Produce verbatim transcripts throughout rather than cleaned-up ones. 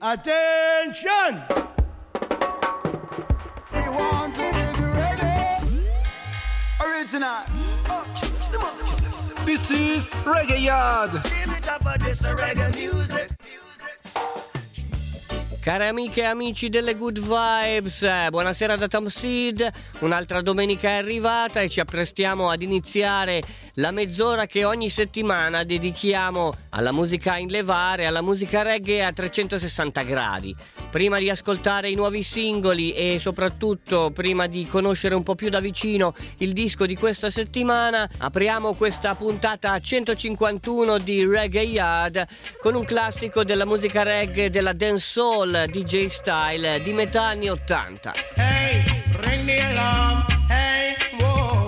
Attention! They want to play the reggae original. This is Reggae Yard. Give it up for this reggae music. Care amiche e amici delle Good Vibes, buonasera da Tom Seed. Un'altra domenica è arrivata e ci apprestiamo ad iniziare la mezz'ora che ogni settimana dedichiamo alla musica in levare, alla musica reggae a trecentosessanta gradi. Prima di ascoltare i nuovi singoli e soprattutto prima di conoscere un po' più da vicino il disco di questa settimana, apriamo questa puntata centocinquantuno di Reggae Yard con un classico della musica reggae, della dancehall D J style di metà anni ottanta. Hey, ring the alarm, hey, whoa,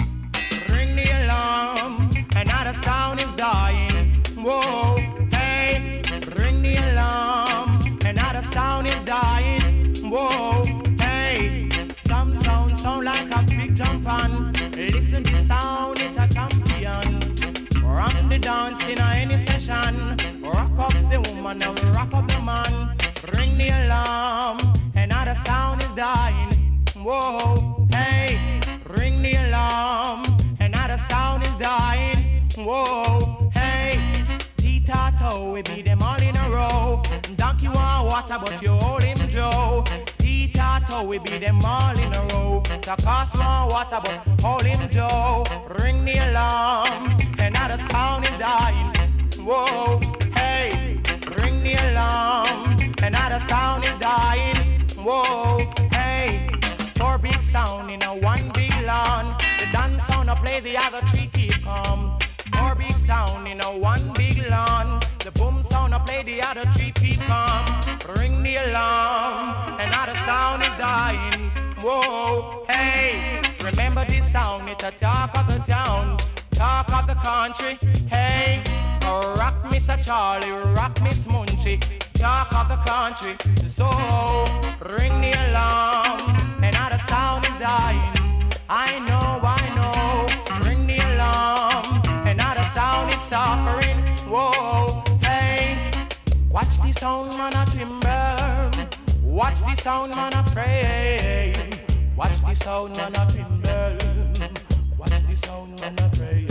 ring the alarm, another sound is dying, whoa, hey, ring the alarm, another sound is dying, whoa, hey, some sound sound like a big jump on, listen to the sound, it's a champion, rock the dance in any session, rock up the woman and rock up the man. Ring the alarm, another sound is dying. Whoa, hey, ring the alarm, another sound is dying. Whoa, hey, T-Tato, we beat them all in a row. Donkey want water, but you hold him Joe. T-Tato, we beat them all in a row. Takas want water, but hold him Joe. Ring the alarm, another sound is dying. Whoa, hey, ring the alarm. Another sound is dying. Whoa, hey, four big sound in a one big lawn. The dance sound I play, the other three keep calm. Four big sound in a one big lawn. The boom sound I play, the other three keep calm. Ring the alarm. Another sound is dying. Whoa, hey, remember this sound? It's a talk of the town, talk of the country. Hey, rock Mister Charlie, rock Miss Munchie. Talk of the country, so ring the alarm. Another sound is dying. I know, I know. Ring the alarm. Another sound is suffering. Whoa, hey. Watch the sound man a timber. Watch the sound man a pray. Watch the sound man a timber. Watch the sound man a pray.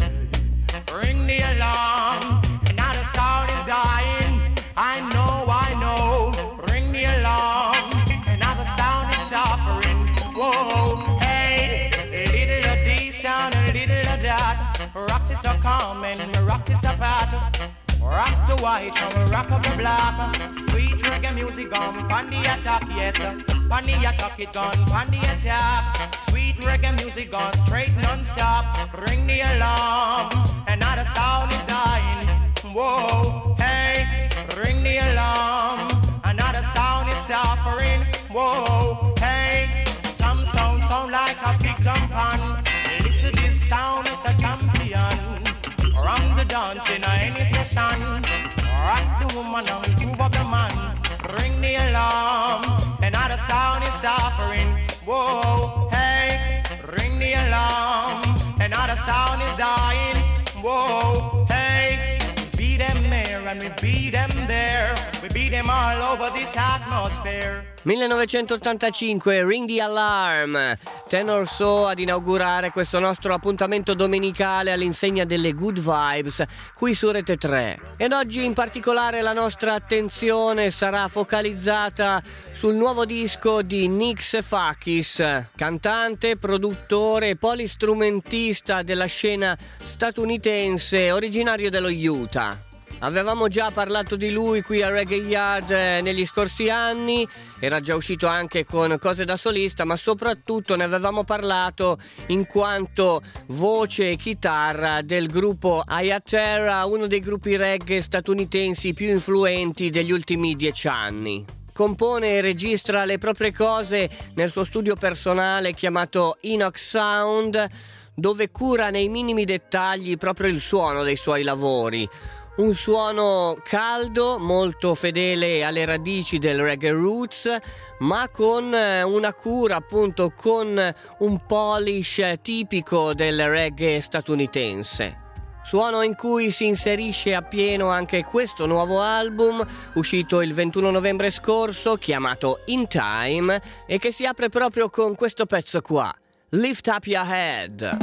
Ring the alarm. Another sound is dying. I know, I know, ring the alarm, another sound is suffering, whoa, hey, little of this sound, a little of that, rock is the calm and rock is the pat, rock the white and rock up the black, sweet reggae music gone, pan the attack, yes, pan the attack it gone, pan the attack, sweet reggae music gone, straight non-stop, ring the alarm, another sound is dying, whoa, hey, ring the alarm, another sound is suffering, whoa, hey, some sound sound like a big jump on, listen this sound, it's a champion, run the dance in any session, rock the woman and groove up the man, ring the alarm, another sound is suffering, whoa, hey, ring the alarm, another sound is dying, whoa, hey, beat them there and we beat them there. We beat them all over this atmosphere. millenovecentottantacinque, Ring the Alarm, Tenor So ad inaugurare questo nostro appuntamento domenicale all'insegna delle Good Vibes qui su Rete tre. Ed oggi in particolare la nostra attenzione sarà focalizzata sul nuovo disco di Nix Fakis, cantante, produttore e polistrumentista della scena statunitense, originario dello Utah. Avevamo già parlato di lui qui a Reggae Yard negli scorsi anni, era già uscito anche con cose da solista, ma soprattutto ne avevamo parlato in quanto voce e chitarra del gruppo Ayaterra, uno dei gruppi reggae statunitensi più influenti degli ultimi dieci anni. Compone e registra le proprie cose nel suo studio personale chiamato Enoch Sound, dove cura nei minimi dettagli proprio il suono dei suoi lavori. Un suono caldo, molto fedele alle radici del reggae roots, ma con una cura, appunto, con un polish tipico del reggae statunitense. Suono in cui si inserisce appieno anche questo nuovo album, uscito il ventuno novembre scorso, chiamato In Time, e che si apre proprio con questo pezzo qua, Lift Up Your Head.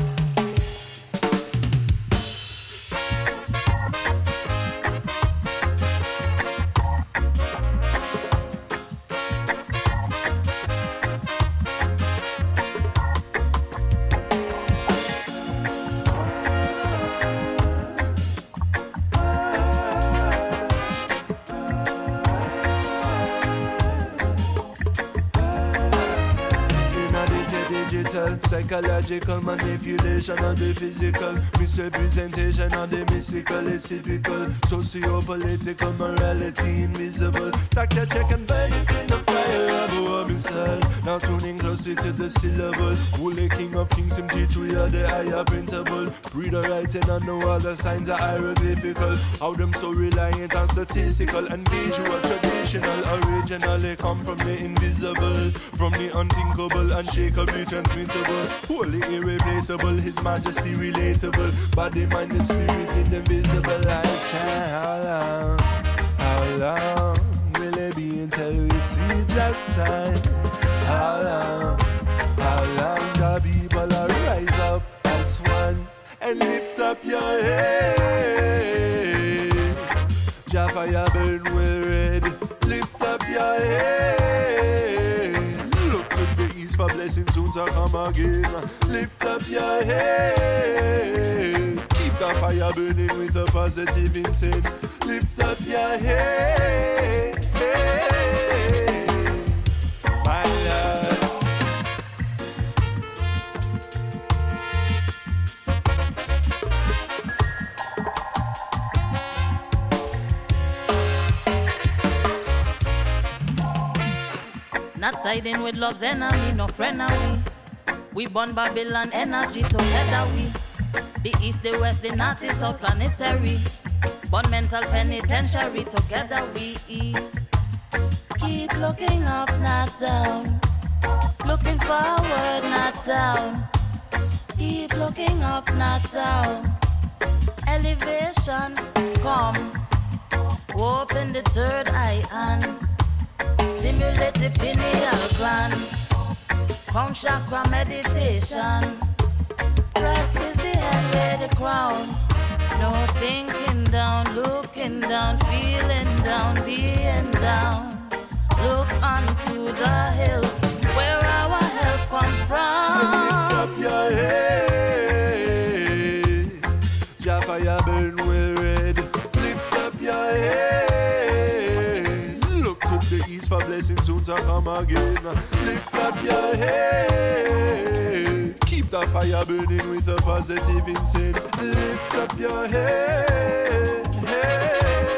Psychological manipulation of the physical, misrepresentation of the mystical is typical. Socio-political morality invisible. Doctor check and burn it in the fire above inside. Now tuning closely to the syllable. Holy King of Kings, him teach we are the higher principle. Breeder writing on the wall, the signs are hieroglyphical. How them so reliant on statistical and visual, traditional, originally come from the invisible, from the unthinkable, unshakably transmittable. Holy irreplaceable, His Majesty relatable. Body, mind and spirit in the visible light shine. How long, how long will it be until we see just sign? How long, how long the people are rise up as one and lift up your head. Jah fire burn well red. Lift up your head. Look to the east for blessings soon to come again. Lift up your head. Keep the fire burning with a positive intent. Lift up your head. My love. Not siding with love's enemy, no friend are we. We burn Babylon energy together we. The east, the west, the north, the south planetary. Burn mental penitentiary together we. Keep looking up, not down. Looking forward, not down. Keep looking up, not down. Elevation, come. Open the third eye and stimulate the pineal gland. Crown chakra meditation. Rest is the head where the crown. No thinking down, looking down, feeling down, being down. Look unto the hills where our help comes from. Lift up your head. Jah fire burn well red. Lift up your head. Look to the east for blessings soon to come again. Lift up your head. Keep the fire burning with a positive intent. Lift up your head. Hey.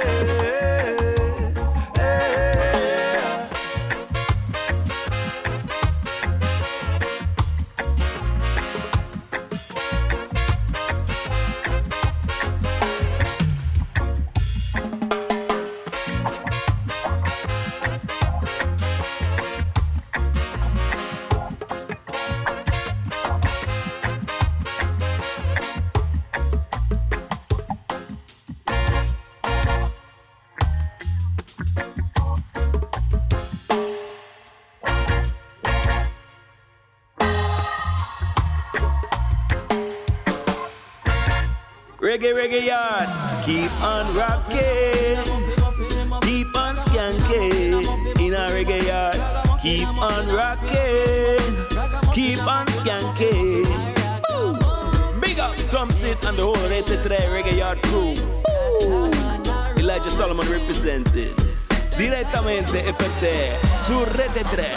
Reggae, reggae yard, keep on rocking, keep on skanking. In a reggae yard, keep on rocking, keep on skanking. Woo! Big up Thompson and the whole eighty-three reggae yard crew. Woo! Elijah Solomon representing direttamente F T su Rete tre.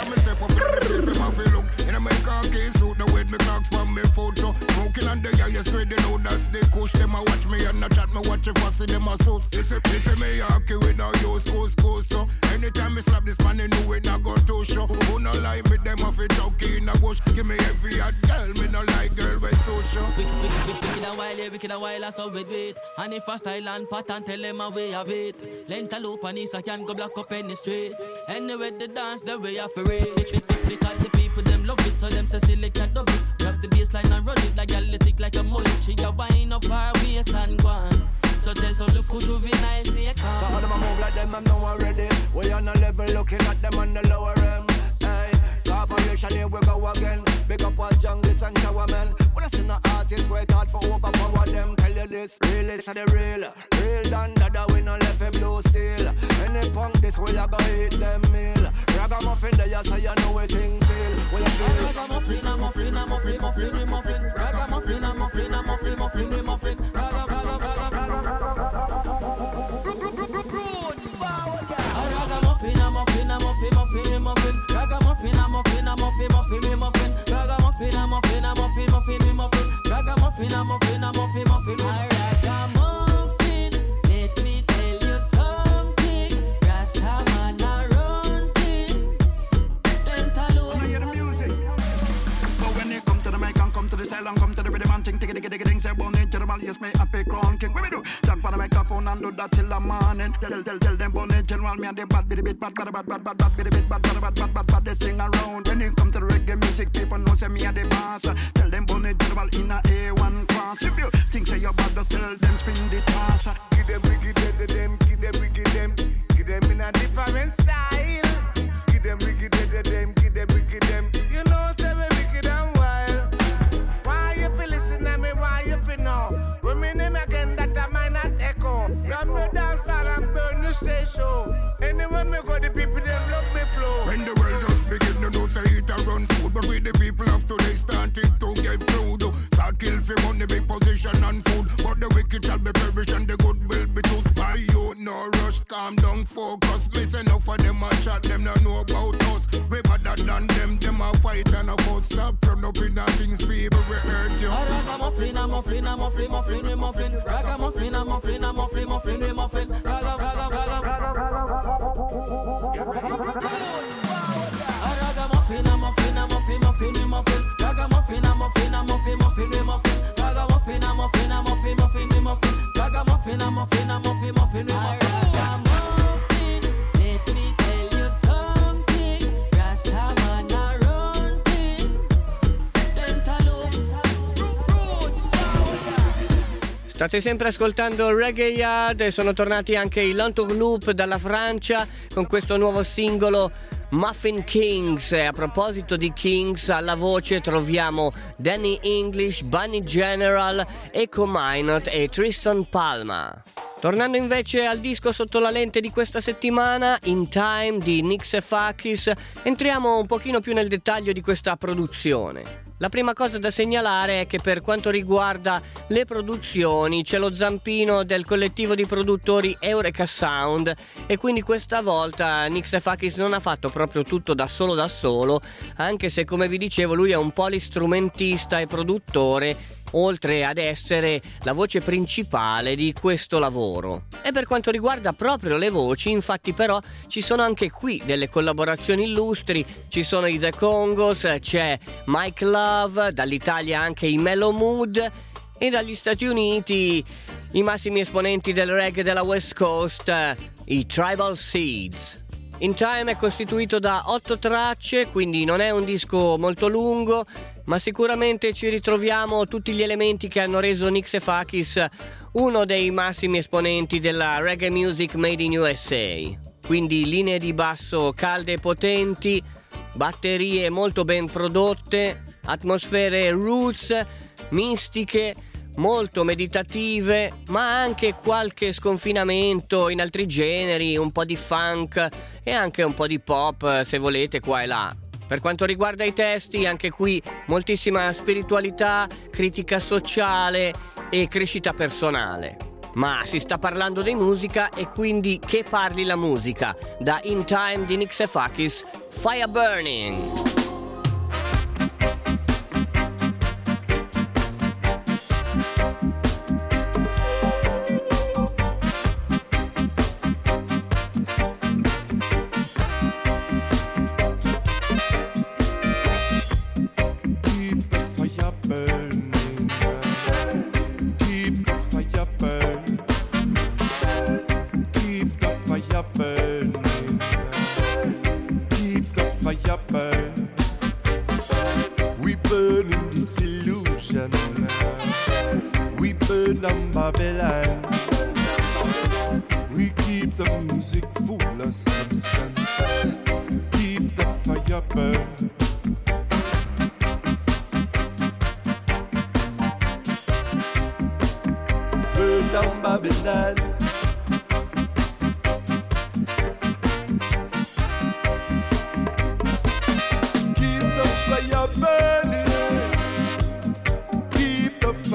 Smoking on the air, you straight, they know that's the kush. Them a watch me and a chat, me watch it fussy, them a sus. They say, they say me hockey with no use, coast, coast, so anytime me slap this man, they know it not go to show. Who no lie with them off it, choky in a bush. Give me every hot girl, me no like girl, West to show. Wicked, wicked, wicked, wicked a while, yeah, wicked a while, I saw with wait. And if I style and pattern, tell them a way of it. Length a loop and east, I can go block up any street. Anyway, the dance, the way I for it. Because the people, them love it, so them say select and dub it. Grab the bassline and run it like a lick like a mullet. She a wind up her waist and go on. So tell so look who juvenile stay calm. So all them a move like them, I'm now already. We on a level looking at them on the lower end. Hey, corporation here we go again. Big up all junglets and showermen. When I see no artists work hard for overpower them. Tell you this, real is the real. Real than dada we no left a blue steel. Any punk this way I go eat them meal. Ragamuffin there you say you know we things seal. What you feel? Ragamuffin, a muffin, a muffin, muffin, we muffin. Ragamuffin, a muffin, a muffin, muffin, we muffin. Raga, raga, raga, raga, Ragamuffin, a muffin, a muffin, muffin, we muffin. Ragamuffin, a muffin, a muffin, muffin, we muffin. Ragamuffin, a muffin, a muffin, muffin, we muffin. Ragamuffin, a muffin, a muffin, muffin, we muffin. Ragamuffin, let me tell you something. Rasta man a run things. Lentalo. I hear the music. But when you come to the mic and come to the cell and come to the rhythm and ting ting ting ting ting, say born in General, yes me happy crown king. What we do? Jump on the microphone and do that till the morning. Tell tell tell them born in General, me and the bad bitty bit bad bad bad bad bad bad bitty bit bad bad bad bad bad bad. They sing around. When you come to the reggae music, people know say me and the boss. Tell them born in General in a A one class. If you think say you're bad, just tell them spin the toss. Give them wicked them, them, give them wicked them, give them in a different style. Give them wicked them, give them wicked them. You know say we wicked and wild. Why you feel listen to me? Why you feel know? When me name again that I might not echo. Ram me dance and burn the station. Anywhere me go, the people them love me flow. When the world just begin to know say it a run smooth, but with the people of today started to get proud. So kill for money, big position and food, but the wicked shall be perished and the good will be tooth. By you, no rush, calm down, focus. Miss enough of them a chat, them not know about us. We better than them, them a fight and a fuss. Stop turn up in a things, people we hurt you. Ragamuffin, a muffin, a muffin, muffin, we muffin. Ragamuffin, a muffin, a muffin, muffin, we muffin. Raga, raga, raga, raga, Ragamuffin, a muffin, a muffin, muffin, we muffin. Ragamuffin, a muffin, a muffin, muffin, we muffin. Ragamuffin, a muffin, a muffin, muffin, we muffin. Ragamuffin, a muffin, a muffin, muffin, we muffin. Ragamuffin, let me tell you something. Rasta man a run things. Lentalo. State sempre ascoltando Reggae Yard e sono tornati anche i Lantourloupe dalla Francia con questo nuovo singolo Muffin Kings. E a proposito di Kings, alla voce troviamo Danny English, Bunny General, Echo Minot e Tristan Palma. Tornando invece al disco sotto la lente di questa settimana, In Time di Nixefakis, entriamo un pochino più nel dettaglio di questa produzione. La prima cosa da segnalare è che per quanto riguarda le produzioni c'è lo zampino del collettivo di produttori Eureka Sound e quindi questa volta Nixefakis non ha fatto proprio tutto da solo da solo, anche se come vi dicevo lui è un polistrumentista e produttore, oltre ad essere la voce principale di questo lavoro. E per quanto riguarda proprio le voci, infatti però ci sono anche qui delle collaborazioni illustri, ci sono i The Congos, c'è Mike Love, dall'Italia anche i Mellow Mood e dagli Stati Uniti i massimi esponenti del reggae della West Coast, i Tribal Seeds. In Time è costituito da otto tracce, quindi non è un disco molto lungo, ma sicuramente ci ritroviamo tutti gli elementi che hanno reso Nixefakis uno dei massimi esponenti della reggae music made in U S A. Quindi linee di basso calde e potenti, batterie molto ben prodotte, atmosfere roots, mistiche, molto meditative, ma anche qualche sconfinamento in altri generi, un po' di funk e anche un po' di pop se volete qua e là. Per quanto riguarda i testi, anche qui moltissima spiritualità, critica sociale e crescita personale. Ma si sta parlando di musica e quindi che parli la musica? Da In Time di Nixefakis, Fire Burning. Burning, keep the fire burning.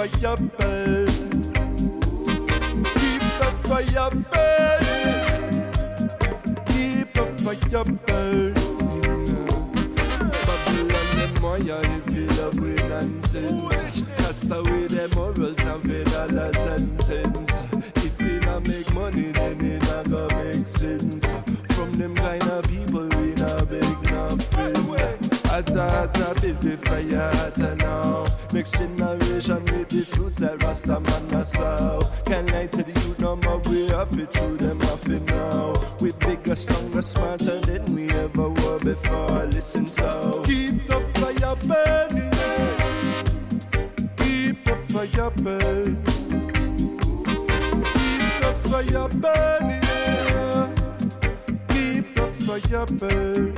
fire burning. Keep the fire burning. Keep the fire burning. Babylon them why you feel up with nonsense. Cast away them morals and feel dollars and cents. If we not make money, then it not gonna make sense. From them kind of people, we not beg nothing. Ata ata build the fire ata now. Next generation with the fruits that Rasta man a sow. Can't lie to the youth no more, we have it through them off it now. We bigger, stronger, smarter than we ever were before. Listen so. Keep the fire burning. Keep the fire burning. Keep the fire burning. Keep the fire burning.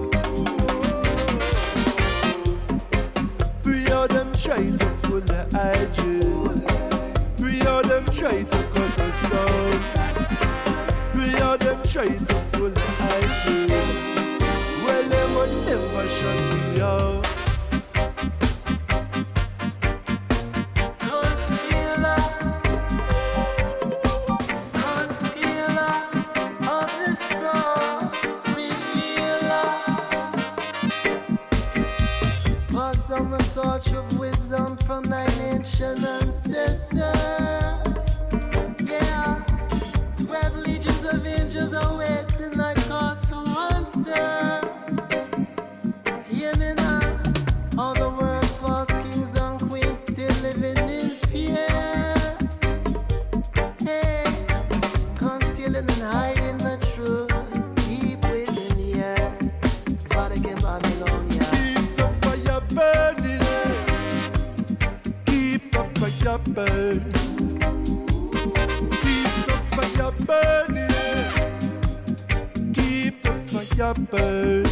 Three of them try to fool the I G. Three of them try to cut us down. Three of them try to fool the I G. Well, they will never shut me out. Torch of wisdom from thine ancient ancestors. Yeah, twelve legions of angels awaits in thy call to answer. Hear me now, all the world's false kings and queens still living in fear. Hey, concealing and hiding the truth deep within the earth. Father came Babylonia. Keep the fire burning. Keep the fire burning. Keep the fire burning. Keep the fire burning.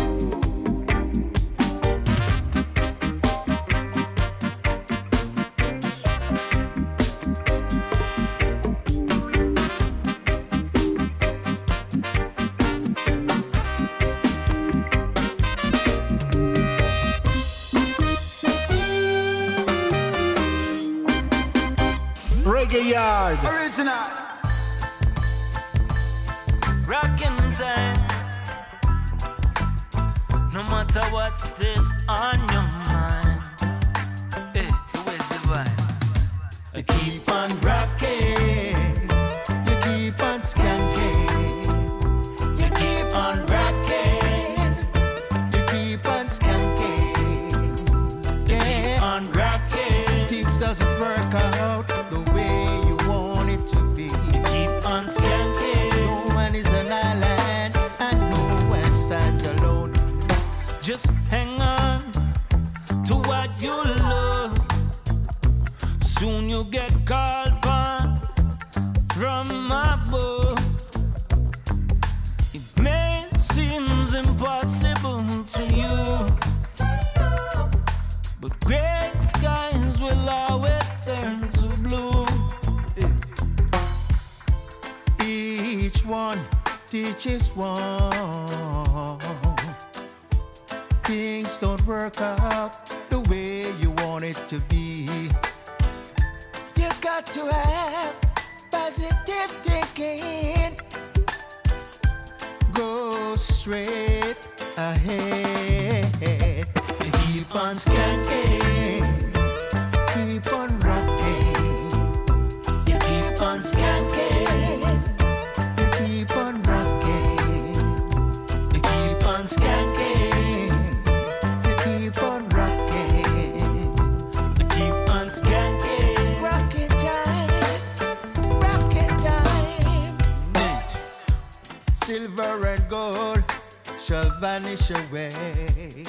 Reggae Yard. Original. Rockin' time. No matter what's this on your mind. Hey, where's the vibe? I keep on rocking. You keep on skanking. You keep on rocking. You keep on skanking. You keep on rocking. Things doesn't work out the way you want it to be. You keep on skanking. No one is an island and no one stands alone. Just hang on to what you love. Soon you get called upon from above. It may seem impossible to you, but gray skies will always turn to blue. Each one teaches one. Things don't work out the way you want it to be. You got to have positive thinking. Go straight ahead. You keep on skanking. Keep on rocking. You keep on skanking. You keep on rocking. You keep on skanking. You keep on rocking. You keep on skanking. Rocking time. Rocking time. Silver and gold shall vanish away.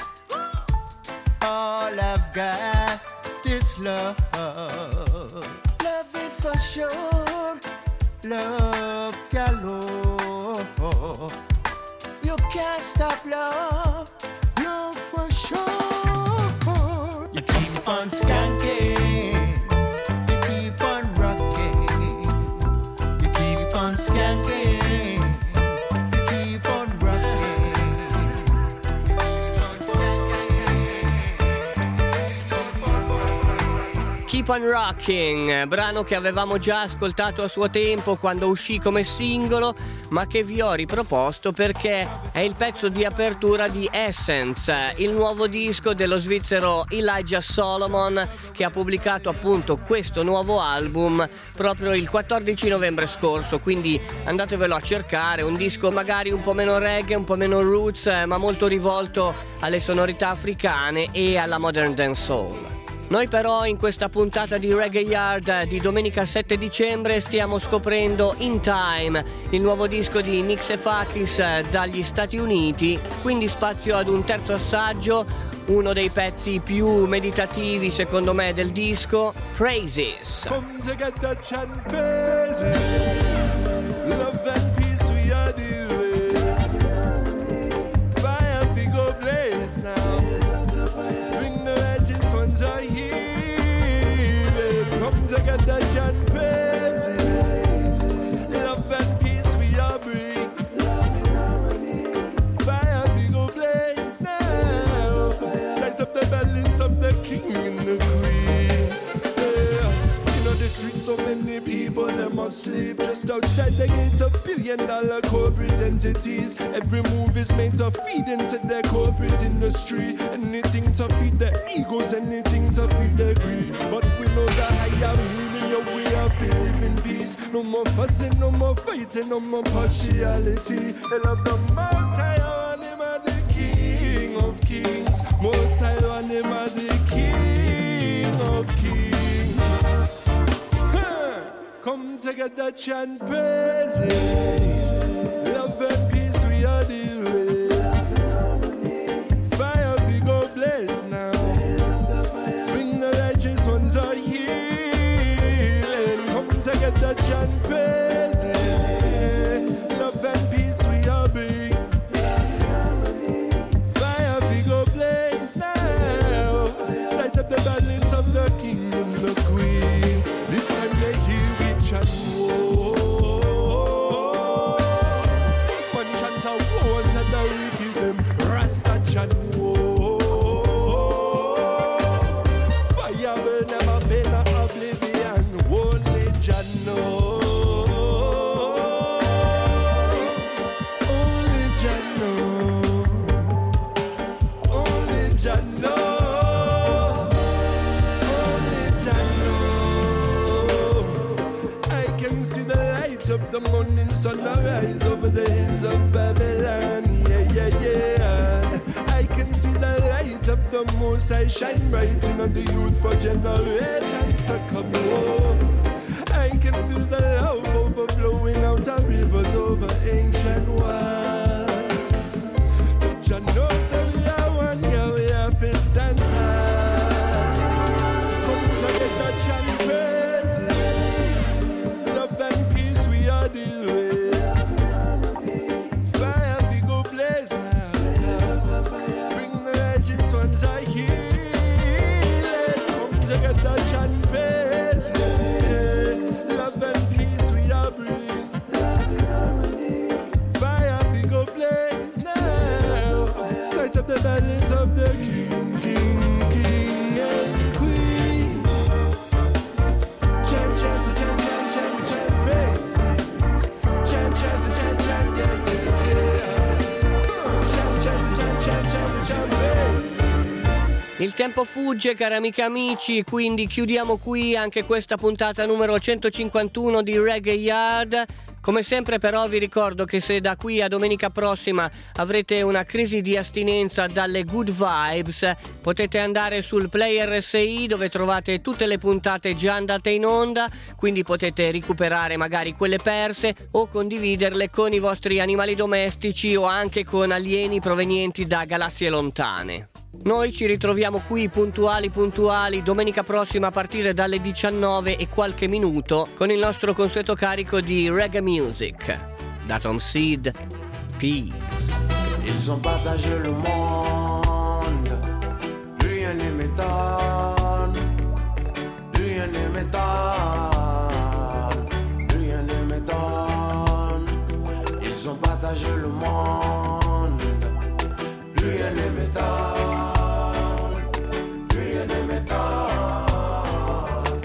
All I've got is love. Love it for sure. Love galore. You can't stop love. Love for sure. You keep on skanking. You keep on rocking. You keep on skanking. You keep on rocking. Keep on Rocking, brano che avevamo già ascoltato a suo tempo quando uscì come singolo, ma che vi ho riproposto perché è il pezzo di apertura di Essence, il nuovo disco dello svizzero Elijah Solomon, che ha pubblicato appunto questo nuovo album proprio il quattordici novembre scorso, quindi andatevelo a cercare, un disco magari un po' meno reggae, un po' meno roots, ma molto rivolto alle sonorità africane e alla modern dancehall. Noi però in questa puntata di Reggae Yard di domenica sette dicembre stiamo scoprendo In Time, il nuovo disco di Nixefakis dagli Stati Uniti, quindi spazio ad un terzo assaggio, uno dei pezzi più meditativi secondo me del disco, Praises. Come to get the chant praises, love and peace we are doing, fire we go blaze now. Ones are healing. Come together, chant praises. Love and peace we are bring. Fire we go blaze now. Sight up the balance of the king and the queen. Yeah. You know the streets, so many people they must sleep just outside the gates of billion dollar corporate entities. Every move is made to feed into their corporate industry. Anything to feed their egos, anything to feed their greed. But we know that higher meaning, your way of live in peace. No more fussing, no more fighting, no more partiality. I love the most high one, him are the king of kings. Most high one, him are the king of kings. Huh. Come together, chant praises. Love and peace we are the way. Now, bring the righteous ones are healing. Come together, chant praises. Love and peace we are bring. Fire we go blaze now. Sight up the balance of the king and the queen. This time they hear we chant. Whoa. One chant a war to the wicked them. Rasta chant. Of the morning sun rise over the hills of Babylon, yeah, yeah, yeah. I can see the light of the Most High shine bright in on the youth for generations to come. Oh, I can feel the love overflowing out of rivers over ancient walls. Judge and know, say we are one, yeah, we have to stand high. Come together, chant praises. Love and peace we are the way. Fire we go blaze now. Bring the righteous ones are healing. Come together, chant praises. Love and peace we are bring. Fire we go blaze now. Sight up the balance of the king, king, king and queen. Chant, chant, chant, chant, chant, chant praises. Chant, chant, chant, chant, yeah, yeah, yeah. Chant, chant, chant, chant, chant, chant praises. Il tempo fugge, cari amiche e amici, quindi chiudiamo qui anche questa puntata numero centocinquantuno di Reggae Yard. Come sempre però vi ricordo che se da qui a domenica prossima avrete una crisi di astinenza dalle good vibes, potete andare sul Play R S I dove trovate tutte le puntate già andate in onda, quindi potete recuperare magari quelle perse o condividerle con i vostri animali domestici o anche con alieni provenienti da galassie lontane. Noi ci ritroviamo qui puntuali puntuali domenica prossima a partire dalle diciannove e qualche minuto con il nostro consueto carico di reggae music. Da Tom Seed, peace. Ils ont partagé le monde, rien ne m'étonne, rien ne m'étonne, rien ne m'étonne. Ils ont partagé le monde, rien ne m'étonne. Rien ne m'étonne.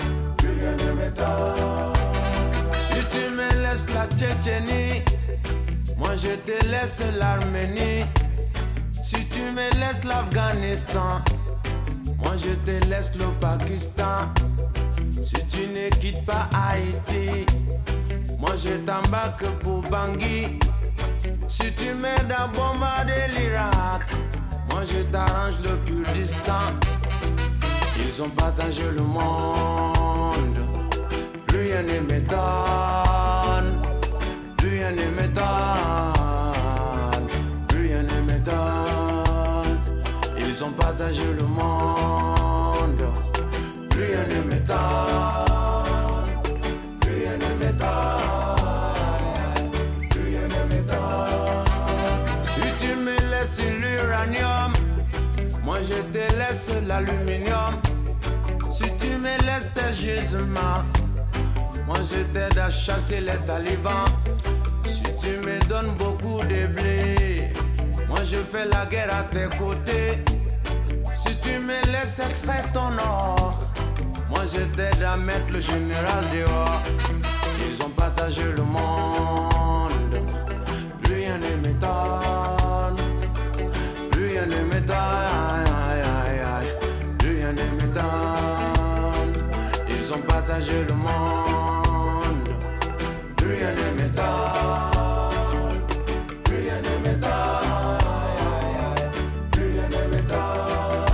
te laisse l'Arménie, si tu me laisses l'Afghanistan, moi je te laisse le Pakistan. Si tu ne quittes pas Haïti, moi je t'embarque pour Bangui. Si tu m'aides à bombarder l'Irak, moi je t'arrange le Kurdistan. Ils ont partagé le monde, plus rien ne m'étonne, plus rien ne m'étonne, plus rien ne m'étonne. Ils ont partagé le monde, plus rien ne m'étonne, plus rien ne m'étonne, plus rien ne m'étonne. Si tu me laisses l'uranium, moi je te laisse l'aluminium. Si tu me laisses tes gisements, moi je t'aide à chasser les talibans. Si tu me donnes beaucoup de blé, moi je fais la guerre à tes côtés. Si tu me laisses extraire ton or, moi je t'aide à mettre le général dehors. Ils ont partagé le monde, plus rien ne m'étonne, plus rien ne m'étonne, plus rien ne m'étonne. Ils ont partagé le monde, plus rien ne m'étonne, plus rien ne m'étonne, plus rien ne m'étonne.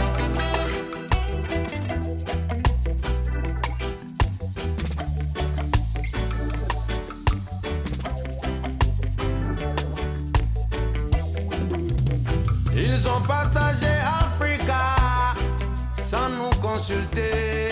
Ils ont partagé Africa sans nous consulter.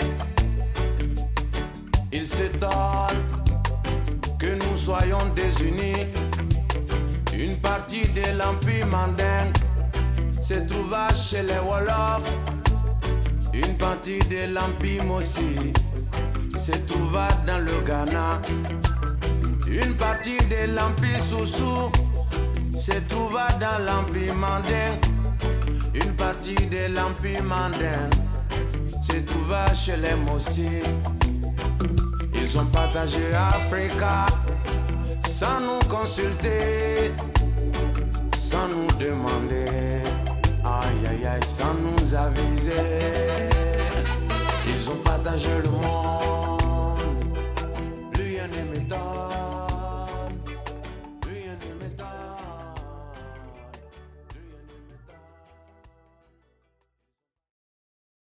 Ils s'étonnent que nous soyons désunis. Une partie de l'Empire mandingue se trouva chez les Wolofs. Une partie de l'Empire Mossi se trouva dans le Ghana. Une partie de l'Empire Soussou se trouva dans l'Empire mandingue. Une partie de l'Empire mandingue se trouva chez les Mossi. Ils ont partagé Africa sans nous consulter, sans nous demander, aïe aïe aïe, sans nous aviser. Ils ont partagé le